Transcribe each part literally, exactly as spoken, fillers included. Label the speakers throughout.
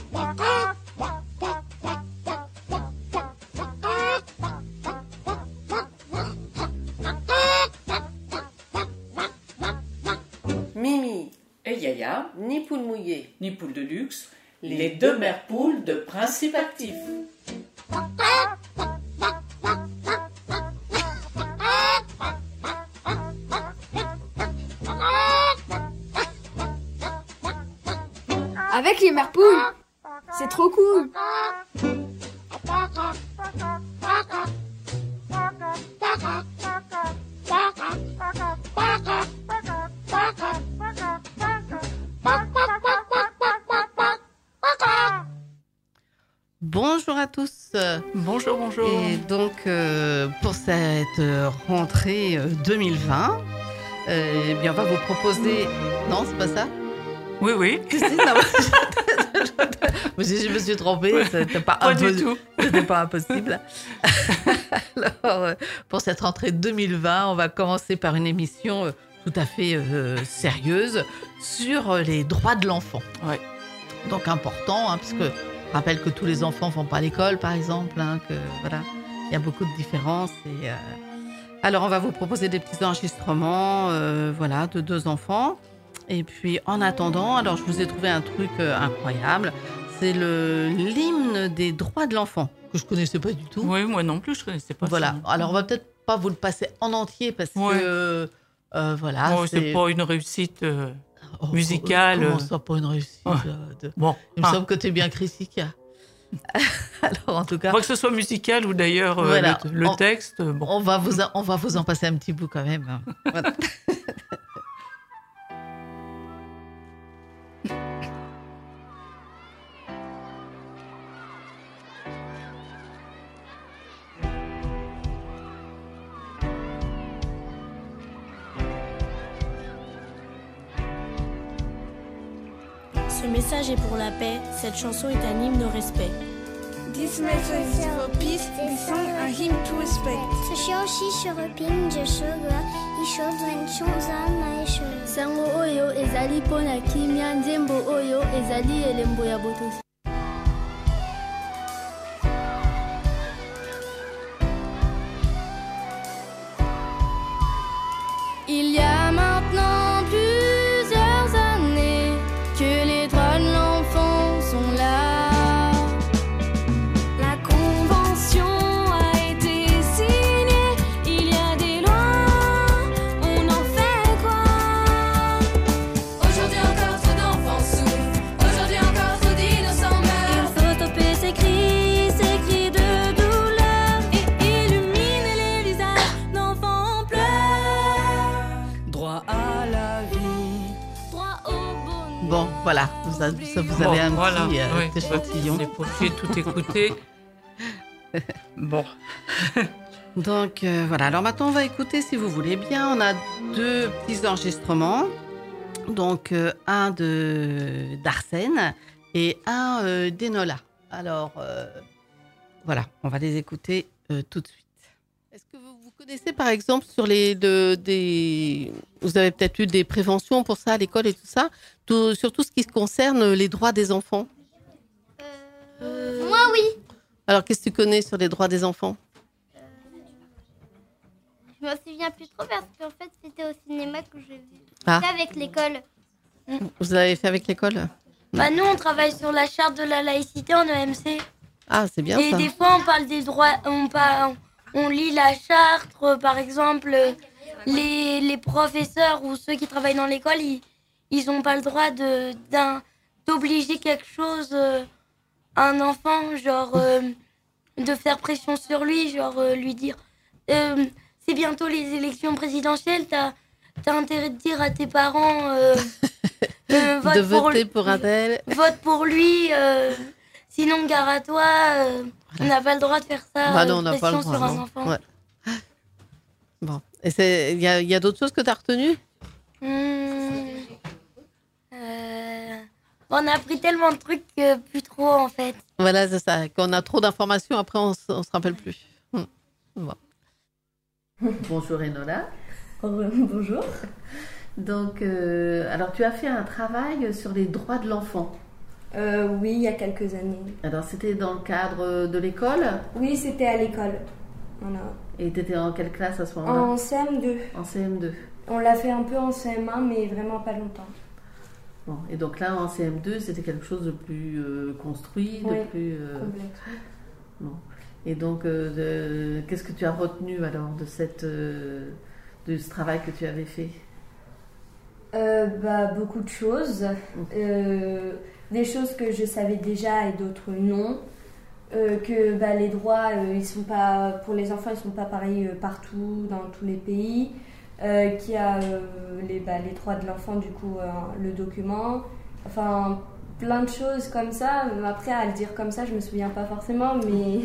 Speaker 1: Mimi
Speaker 2: et Yaya,
Speaker 1: ni poule mouillée,
Speaker 2: ni poule de luxe,
Speaker 1: les,
Speaker 2: les deux mères poules de Principe Actif.
Speaker 3: Avec les mères poules, c'est trop cool.
Speaker 1: Bonjour à tous.
Speaker 2: Bonjour, bonjour.
Speaker 1: Et donc, euh, pour cette rentrée deux mille vingt, euh, eh bien, on va vous proposer... Non, c'est pas ça ?
Speaker 2: Oui, oui.
Speaker 1: Si, si, non, je, je me suis trompée, c'était pas,
Speaker 2: pas
Speaker 1: impos...
Speaker 2: du tout.
Speaker 1: C'était pas impossible. Alors, pour cette rentrée deux mille vingt, on va commencer par une émission tout à fait euh, sérieuse sur les droits de l'enfant.
Speaker 2: Ouais.
Speaker 1: Donc important, hein, parce que je rappelle que tous les enfants ne vont pas à l'école, par exemple, hein, que voilà, il y a beaucoup de différences. Et, euh... Alors, on va vous proposer des petits enregistrements, euh, voilà, de deux enfants. Et puis, en attendant, alors je vous ai trouvé un truc euh, incroyable. C'est le l'hymne des droits de l'enfant que je connaissais pas du tout.
Speaker 2: Oui, moi non plus, je connaissais pas.
Speaker 1: Voilà.
Speaker 2: Ça.
Speaker 1: Alors, on va peut-être pas vous le passer en entier parce
Speaker 2: ouais.
Speaker 1: que euh, voilà.
Speaker 2: Oh, c'est... c'est pas une réussite euh, oh, musicale.
Speaker 1: Comment ça, pas une réussite
Speaker 2: ouais.
Speaker 1: de...
Speaker 2: Bon,
Speaker 1: il me
Speaker 2: ah.
Speaker 1: semble que tu es bien Christica. Alors, en tout cas,
Speaker 2: que ce soit musical ou d'ailleurs euh,
Speaker 1: voilà.
Speaker 2: le, le
Speaker 1: on,
Speaker 2: texte. Bon.
Speaker 1: On va vous, en, on va vous en passer un petit bout quand même. Hein. Voilà.
Speaker 4: Ce message est pour la paix, cette chanson est un hymne au respect.
Speaker 5: This message is for peace, this song a hymn to respect.
Speaker 6: 此消息是和平之诗歌，一首尊崇赞美诗。
Speaker 4: Sango oyo ezali pona kimia, nzembo oyo ezali elembo ya botosi. Il y a maintenant plusieurs années que les droits de l'enfant sont là. La convention a été signée, il y a des lois, on en fait quoi? Aujourd'hui encore trop d'enfants souffrent, aujourd'hui encore trop d'innocents meurent. Il faut stopper ces cris, ces cris de douleur et illuminer les visages d'enfants en pleurs. Droit à la vie, droit au bonheur.
Speaker 1: Bon, voilà, vous, a, ça vous
Speaker 2: Bon,
Speaker 1: avez un
Speaker 2: voilà.
Speaker 1: petit euh,
Speaker 2: oui,
Speaker 1: échantillon.
Speaker 2: C'est pour que tout écouter. Bon.
Speaker 1: Donc euh, voilà, alors maintenant on va écouter si vous voulez bien. On a deux petits enregistrements. Donc euh, un de d'Arsène et un euh, d'Enola. Alors euh, voilà, on va les écouter euh, tout de suite. Est-ce que vous, vous connaissez par exemple sur les de, des vous avez peut-être eu des préventions pour ça à l'école et tout ça, tout, sur tout ce qui concerne les droits des enfants?
Speaker 6: Euh, moi, oui.
Speaker 1: Alors qu'est-ce que tu connais sur les droits des enfants?
Speaker 6: euh, Je me souviens plus trop parce qu'en fait c'était au cinéma que j'ai vu.
Speaker 1: Ah.
Speaker 6: C'était avec l'école.
Speaker 1: Vous l'avez fait avec l'école?
Speaker 4: Bah nous on travaille sur la charte de la laïcité en E M C.
Speaker 1: Ah, c'est bien
Speaker 4: Et
Speaker 1: ça.
Speaker 4: des fois on parle des droits, on, parle, on lit la charte, euh, par exemple les, les professeurs ou ceux qui travaillent dans l'école, ils ils ont pas le droit de d'un, d'obliger quelque chose euh, à un enfant, genre euh, de faire pression sur lui, genre euh, lui dire euh, c'est bientôt les élections présidentielles, t'as t'as intérêt de dire à tes parents euh, euh, vote
Speaker 1: de
Speaker 4: pour
Speaker 1: voter
Speaker 4: lui,
Speaker 1: pour un tel.
Speaker 4: vote pour lui, euh, sinon gare à toi. Euh, on n'a pas le droit de faire ça.
Speaker 1: Bah non, on
Speaker 4: euh,
Speaker 1: n'a pas le
Speaker 4: pression
Speaker 1: droit.
Speaker 4: sur un
Speaker 1: non.
Speaker 4: enfant.
Speaker 1: Ouais. Bon, et c'est il y a, y a d'autres choses que tu as retenues?
Speaker 4: Hum, euh, on a appris tellement de trucs que plus trop en fait.
Speaker 1: Voilà, c'est ça. Quand on a trop d'informations, après on, s- on se rappelle plus. Hum. Bon. Bonjour Enola.
Speaker 7: Bonjour.
Speaker 1: Donc, euh, alors tu as fait un travail sur les droits de l'enfant.
Speaker 3: Euh, oui, il y a quelques années.
Speaker 1: Alors, c'était dans le cadre de l'école?
Speaker 3: Oui, c'était à l'école. Voilà.
Speaker 1: Et tu étais en quelle classe à ce moment-là?
Speaker 3: En C M deux.
Speaker 1: En C M deux.
Speaker 3: On l'a fait un peu en C M un, mais vraiment pas longtemps.
Speaker 1: Bon, et donc là, en C M deux, c'était quelque chose de plus euh, construit,
Speaker 3: Oui,
Speaker 1: de plus... Euh...
Speaker 3: complexe.
Speaker 1: Bon. Et donc, euh, de... qu'est-ce que tu as retenu alors de, cette, euh, de ce travail que tu avais fait?
Speaker 3: euh, bah, Beaucoup de choses. Euh, des choses que je savais déjà et d'autres non. Euh, que bah, les droits, euh, ils sont pas, pour les enfants, ils ne sont pas pareils euh, partout, dans tous les pays. Euh, qu'il y a euh, les, bah, les droits de l'enfant, du coup, euh, le document. Enfin, plein de choses comme ça. Après, à le dire comme ça, je me souviens pas forcément, mais...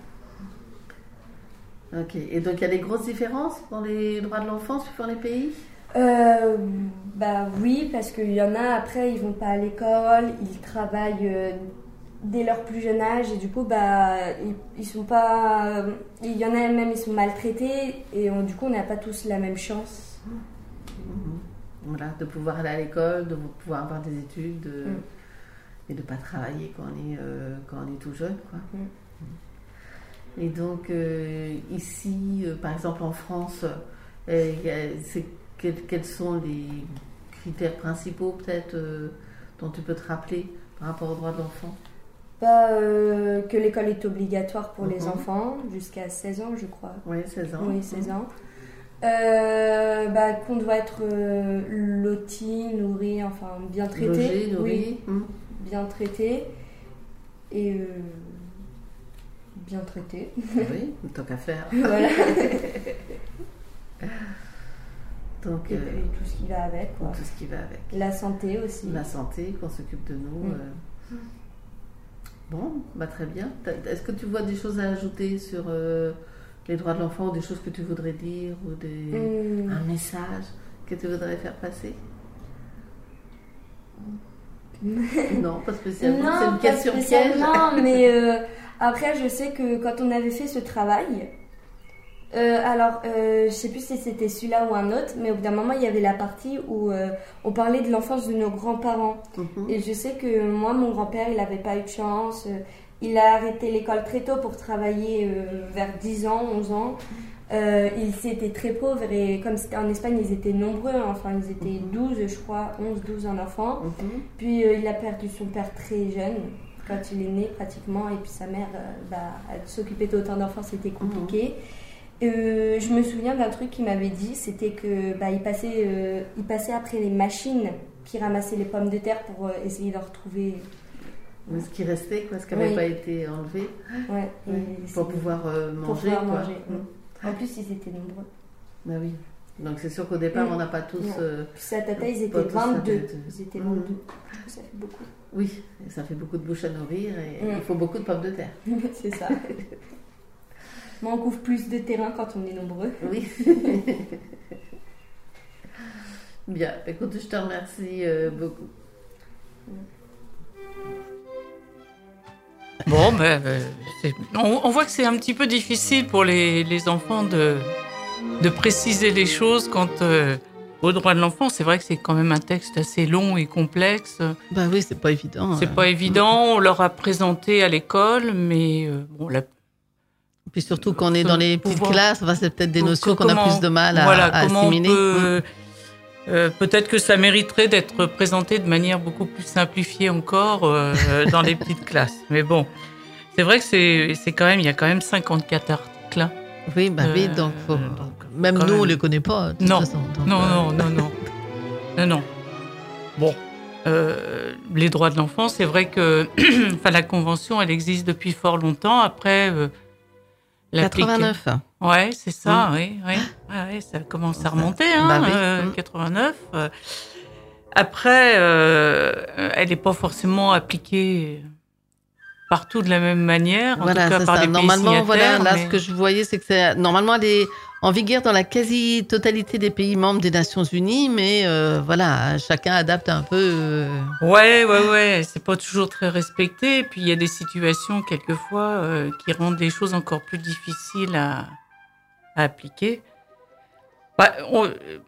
Speaker 1: Ok. Et donc, il y a des grosses différences dans les droits de l'enfant suivant les pays?
Speaker 3: Euh, bah oui, parce qu'il y en a, après, ils vont pas à l'école, ils travaillent euh, dès leur plus jeune âge, et du coup, bah, ils, ils sont pas... euh, il y en a même, ils sont maltraités, et on- du coup, on n'a pas tous la même chance.
Speaker 1: Mhm. Voilà, de pouvoir aller à l'école, de pouvoir avoir des études de-
Speaker 3: Mm.
Speaker 1: et de ne pas travailler quand on est, euh, quand on est tout jeune, quoi.
Speaker 3: Mm.
Speaker 1: Et donc, euh, ici, euh, par exemple en France, euh, y a- c'est, quels, quels sont les critères principaux, peut-être, euh, dont tu peux te rappeler par rapport aux droits de l'enfant?
Speaker 3: Bah, euh, que l'école est obligatoire pour les
Speaker 1: Mhm.
Speaker 3: enfants, jusqu'à seize ans, je crois.
Speaker 1: Oui, seize ans.
Speaker 3: Oui, seize ans. Euh, bah, qu'on doit être euh, loti, nourri, enfin bien traité.
Speaker 1: Logé, nourri.
Speaker 3: Oui,
Speaker 1: Mhm.
Speaker 3: bien traité. Et euh, bien traité.
Speaker 1: Oui, tant qu'à faire.
Speaker 3: Voilà.
Speaker 1: Donc,
Speaker 3: Et
Speaker 1: euh,
Speaker 3: puis tout ce qui va avec, quoi.
Speaker 1: tout ce qui va avec.
Speaker 3: La santé aussi.
Speaker 1: La santé, qu'on s'occupe de nous.
Speaker 3: Mm.
Speaker 1: euh. Bon, bah très bien. T'as- Est-ce que tu vois des choses à ajouter sur euh, les droits de l'enfant, ou des choses que tu voudrais dire, ou des...
Speaker 3: Hum,
Speaker 1: un message que tu voudrais faire passer? Non, pas spécialement.
Speaker 3: Non,
Speaker 1: C'est une
Speaker 3: pas
Speaker 1: question piège.
Speaker 3: spécialement, mais euh, après, je sais que quand on avait fait ce travail, euh, alors, euh, je sais plus si c'était celui-là ou un autre, mais au bout d'un moment, il y avait la partie où euh, on parlait de l'enfance de nos grands-parents.
Speaker 1: Mhm.
Speaker 3: Et je sais que moi, mon grand-père, il n'avait pas eu de chance. euh, Il a arrêté l'école très tôt pour travailler euh, vers dix ans, onze ans. Euh, il était très pauvre et comme c'était en Espagne, ils étaient nombreux. hein. Enfin, ils étaient douze, je crois, onze, douze en enfants.
Speaker 1: Mhm.
Speaker 3: Puis euh, il a perdu son père très jeune, quand il est né pratiquement. Et puis sa mère, euh, bah, elle s'occupait d'autant d'enfants, c'était compliqué. Euh, je me souviens d'un truc qu'il m'avait dit, c'était que bah, il passait, euh, il passait après les machines qui ramassaient les pommes de terre pour euh, essayer de retrouver.
Speaker 1: Mais ce qui restait, quoi, ce qui n'avait
Speaker 3: Oui.
Speaker 1: pas été enlevé,
Speaker 3: Ouais, et
Speaker 1: ouais,
Speaker 3: c'est-
Speaker 1: pour pouvoir euh,
Speaker 3: pour
Speaker 1: manger.
Speaker 3: pouvoir
Speaker 1: quoi.
Speaker 3: manger.
Speaker 1: Mm.
Speaker 3: En plus, ils étaient nombreux.
Speaker 1: Bah oui. Donc c'est sûr qu'au départ,
Speaker 3: Mm.
Speaker 1: on n'a pas tous.
Speaker 3: Non.
Speaker 1: euh,
Speaker 3: Puis sa tata, ils
Speaker 1: Pas
Speaker 3: étaient
Speaker 1: tous
Speaker 3: vingt-deux.
Speaker 1: adultes.
Speaker 3: Ils étaient
Speaker 1: Mm.
Speaker 3: vingt-deux. Du coup, ça fait beaucoup.
Speaker 1: Oui, et ça fait beaucoup de bouche à nourrir et
Speaker 3: Mm.
Speaker 1: il faut beaucoup de pommes de terre.
Speaker 3: C'est ça. Mais on couvre plus de terrain quand on est nombreux.
Speaker 1: Oui. Bien, écoute, je te remercie euh, beaucoup.
Speaker 2: Bon, ben, euh, c'est- on, on voit que c'est un petit peu difficile pour les, les enfants de, de préciser les choses quant euh, aux droits de l'enfant. C'est vrai que c'est quand même un texte assez long et complexe.
Speaker 1: Bah oui, c'est pas évident.
Speaker 2: C'est pas évident. On leur a présenté à l'école, mais euh, bon, la,
Speaker 1: Puis surtout quand on est dans les petites
Speaker 2: Pouvoir-
Speaker 1: classes, enfin, c'est peut-être des
Speaker 2: Donc,
Speaker 1: notions qu'on a
Speaker 2: comment-
Speaker 1: plus de mal à,
Speaker 2: voilà,
Speaker 1: à
Speaker 2: comment
Speaker 1: assimiler.
Speaker 2: on peut,
Speaker 1: Mm.
Speaker 2: euh, peut-être que ça mériterait d'être présenté de manière beaucoup plus simplifiée encore euh, dans les petites classes. Mais bon, c'est vrai que c'est, c'est quand même, il y a quand même cinquante-quatre articles. hein.
Speaker 1: Oui, bah oui,
Speaker 2: Euh,
Speaker 1: donc, faut-
Speaker 2: donc,
Speaker 1: même
Speaker 2: quand
Speaker 1: nous, on
Speaker 2: même.
Speaker 1: les connaît pas. de toute
Speaker 2: Non.
Speaker 1: façon, donc,
Speaker 2: Non,
Speaker 1: euh,
Speaker 2: non, non, non, non, non. Bon, euh, les droits de l'enfant, c'est vrai que, enfin, la convention, elle existe depuis fort longtemps. Après, euh, l'appliquer-
Speaker 1: quatre-vingt-neuf.
Speaker 2: Ouais, c'est ça, oui, oui. Ouais, ouais, ça commence à remonter, hein,
Speaker 1: Bah oui.
Speaker 2: euh,
Speaker 1: Mm.
Speaker 2: quatre-vingt-neuf. Euh, Après, euh, elle n'est pas forcément appliquée partout de la même manière, en
Speaker 1: Voilà,
Speaker 2: tout cas
Speaker 1: c'est
Speaker 2: par
Speaker 1: ça.
Speaker 2: les pays
Speaker 1: Normalement, voilà,
Speaker 2: signataires,
Speaker 1: là,
Speaker 2: mais-
Speaker 1: ce que je voyais, c'est que c'est normalement elle est en vigueur dans la quasi-totalité des pays membres des Nations Unies, mais euh, voilà, chacun adapte un peu. euh,
Speaker 2: Ouais, ouais, ouais, c'est pas toujours très respecté. Et puis il y a des situations quelquefois euh, qui rendent les choses encore plus difficiles à, à appliquer. Bah, on-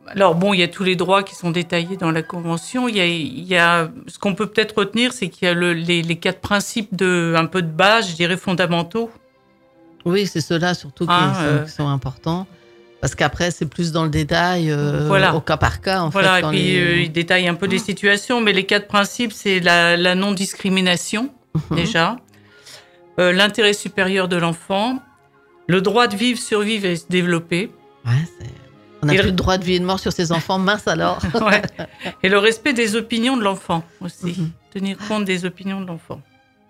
Speaker 2: alors bon, il y a tous les droits qui sont détaillés dans la Convention. Il y a, il y a ce qu'on peut peut-être retenir, c'est qu'il y a le, les, les quatre principes de, un peu de base, je dirais fondamentaux.
Speaker 1: Oui, c'est ceux-là surtout qui,
Speaker 2: Ah,
Speaker 1: sont,
Speaker 2: euh,
Speaker 1: qui sont importants. Parce qu'après, c'est plus dans le détail, euh,
Speaker 2: Voilà.
Speaker 1: au cas par cas, en
Speaker 2: Voilà,
Speaker 1: fait.
Speaker 2: et
Speaker 1: quand
Speaker 2: puis
Speaker 1: les-
Speaker 2: euh, il détaille un peu les situations, mais les quatre principes, c'est la, la non-discrimination,
Speaker 1: Mhm.
Speaker 2: déjà, euh, l'intérêt supérieur de l'enfant, le droit de vivre, survivre et se développer,
Speaker 1: Ouais, c'est- on n'a
Speaker 2: Et
Speaker 1: plus
Speaker 2: le-
Speaker 1: le droit de vie et de mort sur ses enfants, mince alors.
Speaker 2: ouais. Et le respect des opinions de l'enfant aussi,
Speaker 1: Mhm.
Speaker 2: tenir compte des opinions de l'enfant.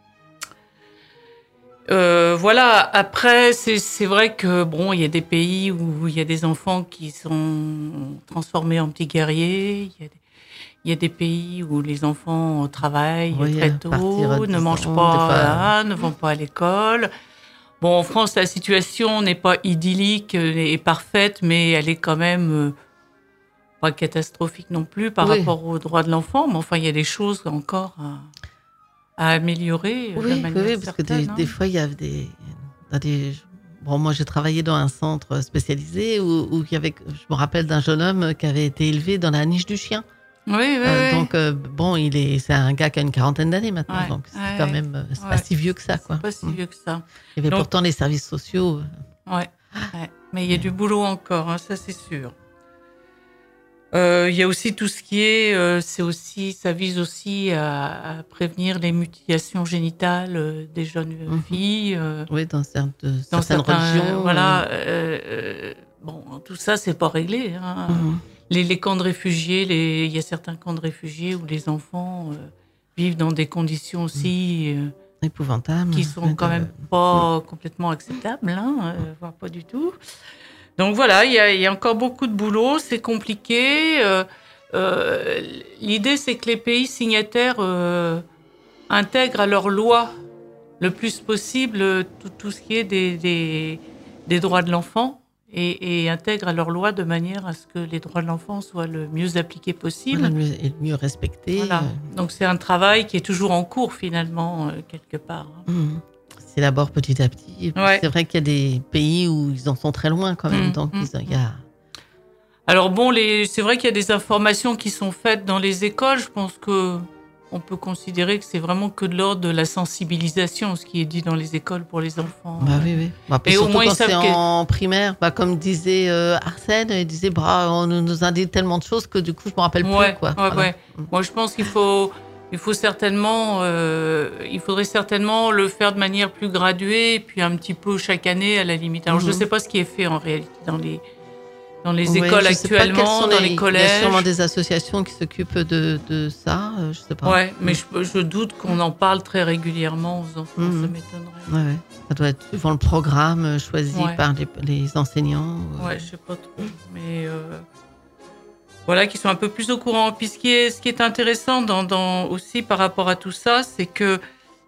Speaker 2: Euh, voilà, après, c'est, c'est vrai que bon, il y a des pays où il y a des enfants qui sont transformés en petits guerriers, il y a des, il y a des pays où les enfants travaillent
Speaker 1: Oui,
Speaker 2: très
Speaker 1: à
Speaker 2: tôt,
Speaker 1: partir de
Speaker 2: ne
Speaker 1: dix
Speaker 2: mangent
Speaker 1: ans,
Speaker 2: pas,
Speaker 1: des fois.
Speaker 2: voilà, ne vont pas à l'école. Bon, en France, la situation n'est pas idyllique et parfaite, mais elle est quand même euh, pas catastrophique non plus par
Speaker 1: Oui.
Speaker 2: rapport aux droits de l'enfant. Mais enfin, il y a des choses encore à, à améliorer euh, de
Speaker 1: Oui, oui,
Speaker 2: manière
Speaker 1: oui, parce que des,
Speaker 2: certaine, hein.
Speaker 1: des fois, il y a des, dans des... Bon, moi, j'ai travaillé dans un centre spécialisé où, où il y avait, je me rappelle d'un jeune homme qui avait été élevé dans la niche du chien.
Speaker 2: Oui, oui,
Speaker 1: Euh,
Speaker 2: oui.
Speaker 1: Donc, euh, bon, il est, c'est un gars qui a une quarantaine d'années maintenant,
Speaker 2: Ouais,
Speaker 1: donc c'est
Speaker 2: ouais,
Speaker 1: quand
Speaker 2: ouais.
Speaker 1: même, euh, c'est
Speaker 2: Ouais.
Speaker 1: pas si vieux que ça, quoi.
Speaker 2: C'est pas si
Speaker 1: Mm.
Speaker 2: vieux que ça.
Speaker 1: Il y avait
Speaker 2: Donc-
Speaker 1: pourtant les services sociaux. euh,
Speaker 2: Ouais, ouais. Mais il y a du boulot encore, hein, ça c'est sûr. Euh, Il y a aussi tout ce qui est, euh, c'est aussi, ça vise aussi à, à prévenir les mutilations génitales euh, des jeunes
Speaker 1: Mhm.
Speaker 2: filles. euh,
Speaker 1: Oui, dans certaines,
Speaker 2: dans
Speaker 1: certaines
Speaker 2: certains,
Speaker 1: religions.
Speaker 2: voilà. euh, euh, bon, tout ça c'est pas réglé. Hein.
Speaker 1: euh, mhm.
Speaker 2: Les, les camps de réfugiés, les, il y a certains camps de réfugiés où les enfants euh, vivent dans des conditions aussi euh,
Speaker 1: Épouvantable.
Speaker 2: qui sont
Speaker 1: Ouais,
Speaker 2: quand
Speaker 1: de-
Speaker 2: même pas complètement acceptables, hein, euh, voire pas du tout. Donc voilà, il y a, il y a encore beaucoup de boulot, c'est compliqué. euh, euh, L'idée, c'est que les pays signataires euh, intègrent à leur loi le plus possible euh, tout, tout ce qui est des, des, des droits de l'enfant et, et intègrent à leur loi de manière à ce que les droits de l'enfant soient le mieux appliqués possible.
Speaker 1: Voilà, mieux, et mieux respecté.
Speaker 2: Voilà.
Speaker 1: euh,
Speaker 2: Donc c'est un travail qui est toujours en cours finalement, euh, quelque part.
Speaker 1: mhm. C'est d'abord petit à petit. Et puis,
Speaker 2: Ouais.
Speaker 1: c'est vrai qu'il y a des pays où ils en sont très loin quand même.
Speaker 2: Mhm,
Speaker 1: Donc,
Speaker 2: mhm,
Speaker 1: ils- il y a...
Speaker 2: Alors bon, les... c'est vrai qu'il y a des informations qui sont faites dans les écoles. Je pense que on peut considérer que c'est vraiment que de l'ordre de la sensibilisation, ce qui est dit dans les écoles pour les enfants.
Speaker 1: Bah oui, oui. Bah, puis
Speaker 2: Et au
Speaker 1: surtout
Speaker 2: moins, ils
Speaker 1: quand
Speaker 2: savent
Speaker 1: c'est
Speaker 2: que-
Speaker 1: en primaire, bah, comme disait euh, Arsène, il disait bah, on nous nous a dit tellement de choses que du coup, je me rappelle
Speaker 2: Ouais,
Speaker 1: plus. Quoi.
Speaker 2: ouais,
Speaker 1: Voilà.
Speaker 2: ouais. Moi, je pense qu'il faut, il faut certainement, euh, il faudrait certainement le faire de manière plus graduée, et puis un petit peu chaque année à la limite. Alors, je ne
Speaker 1: Mhm.
Speaker 2: sais pas ce qui est fait en réalité dans les, dans les
Speaker 1: Ouais,
Speaker 2: écoles
Speaker 1: je sais pas quelles
Speaker 2: actuellement,
Speaker 1: sont
Speaker 2: dans
Speaker 1: les-
Speaker 2: les
Speaker 1: Il y a
Speaker 2: collèges.
Speaker 1: sûrement des associations qui s'occupent de, de ça. euh, je sais pas.
Speaker 2: Ouais, mais je, je doute qu'on en parle très régulièrement aux enfants,
Speaker 1: Mhm.
Speaker 2: ça m'étonnerait.
Speaker 1: Ouais, ouais. Ça doit être suivant le programme euh, choisi
Speaker 2: Ouais.
Speaker 1: par les, les enseignants. euh.
Speaker 2: Ouais, je sais pas trop, mais euh, voilà, qui sont un peu plus au courant. Puis ce qui est, ce qui est intéressant dans, dans- aussi par rapport à tout ça, c'est que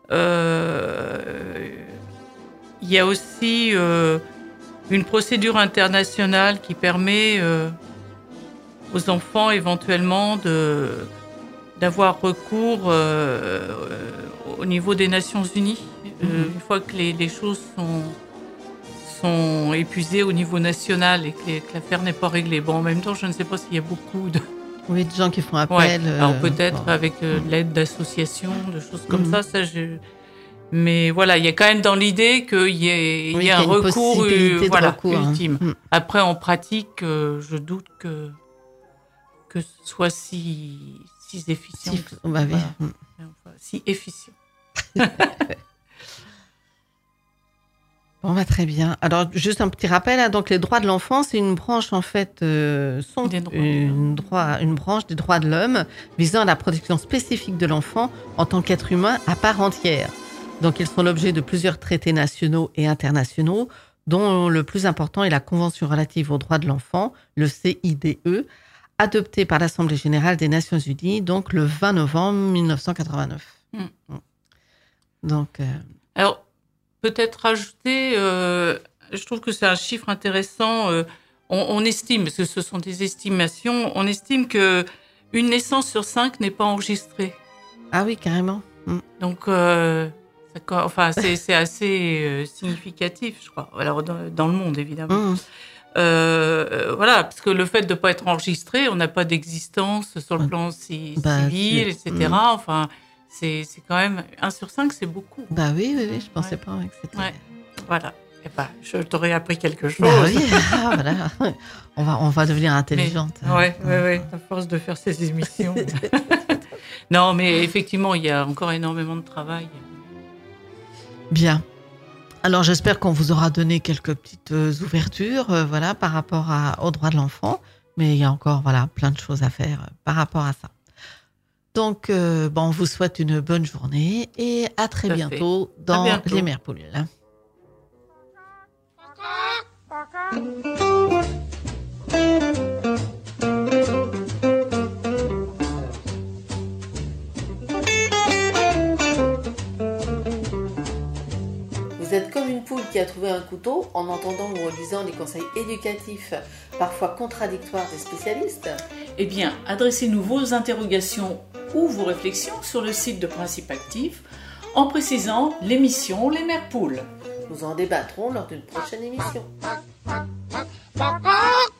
Speaker 2: euh, il y a aussi euh, une procédure internationale qui permet euh, aux enfants éventuellement de d'avoir recours euh, euh, au niveau des Nations Unies euh,
Speaker 1: Mhm.
Speaker 2: une fois que les, les choses sont sont épuisées au niveau national et que, les- que l'affaire n'est pas réglée. Bon, en même temps, je ne sais pas s'il y a beaucoup de...
Speaker 1: Oui, des gens qui font appel.
Speaker 2: Ouais.
Speaker 1: euh,
Speaker 2: Alors peut-être
Speaker 1: bon.
Speaker 2: avec euh, de l'aide d'associations, de choses comme
Speaker 1: Mhm.
Speaker 2: ça, ça je... Mais voilà, il y a quand même dans l'idée qu'il y ait, il
Speaker 1: Oui,
Speaker 2: y ait
Speaker 1: qu'il
Speaker 2: un
Speaker 1: y a une
Speaker 2: recours,
Speaker 1: possibilité
Speaker 2: euh,
Speaker 1: de
Speaker 2: voilà,
Speaker 1: recours, hein.
Speaker 2: ultime.
Speaker 1: Mm.
Speaker 2: Après, en pratique, euh, je doute que que ce soit si si efficient.
Speaker 1: Si-
Speaker 2: que ce-
Speaker 1: bah oui.
Speaker 2: voilà.
Speaker 1: Mm.
Speaker 2: Enfin, si efficient.
Speaker 1: Bon, bah, très bien. Alors, juste un petit rappel, hein, donc les droits de l'enfant, c'est une branche, en fait, euh, sont
Speaker 2: Des droits de
Speaker 1: une, droit, une branche des droits de l'homme visant à la protection spécifique de l'enfant en tant qu'être humain à part entière. Donc, ils sont l'objet de plusieurs traités nationaux et internationaux, dont le plus important est la Convention relative aux droits de l'enfant, le C I D E, adoptée par l'Assemblée générale des Nations unies, donc le vingt novembre mille neuf cent quatre-vingt-neuf.
Speaker 2: Mm.
Speaker 1: Donc, euh,
Speaker 2: Alors, peut-être rajouter, euh, je trouve que c'est un chiffre intéressant. euh, on, on estime, parce que ce sont des estimations, on estime que une naissance sur cinq n'est pas enregistrée.
Speaker 1: ah oui, carrément. Mm.
Speaker 2: Donc, euh, ça co- enfin, c'est c'est assez euh, significatif, je crois. Alors, dans, dans le monde, évidemment.
Speaker 1: Mm.
Speaker 2: Euh, voilà, parce que le fait de ne pas être enregistré, on n'a pas d'existence sur le plan ci-
Speaker 1: Bah,
Speaker 2: civil,
Speaker 1: c'est-
Speaker 2: et cetera. Enfin, c'est, c'est quand même un sur cinq, c'est beaucoup.
Speaker 1: Bah oui, oui, oui, je pensais
Speaker 2: Ouais.
Speaker 1: pas ouais, que c'était...
Speaker 2: Ouais. Voilà. Et ben, je t'aurais appris quelque chose.
Speaker 1: Bah oui, ah, voilà. On va, on va devenir intelligente.
Speaker 2: Mais, ouais, ouais, ouais, à force de faire ces émissions. Non, mais effectivement, il y a encore énormément de travail.
Speaker 1: Bien. Alors j'espère qu'on vous aura donné quelques petites euh, ouvertures, euh, voilà, par rapport à, aux droits de l'enfant. Mais il y a encore, voilà, plein de choses à faire euh, par rapport à ça. Donc, euh, bon, on vous souhaite une bonne journée et à très
Speaker 2: Tout à
Speaker 1: bientôt
Speaker 2: fait.
Speaker 1: dans
Speaker 2: À bientôt.
Speaker 1: les Mères Poules. Vous êtes comme une poule qui a trouvé un couteau en entendant ou en lisant les conseils éducatifs, parfois contradictoires des spécialistes.
Speaker 7: Eh bien, adressez-nous vos interrogations ou vos réflexions sur le site de Principe Actif en précisant l'émission Les Mères Poules.
Speaker 1: Nous en débattrons lors d'une prochaine émission.
Speaker 8: Papa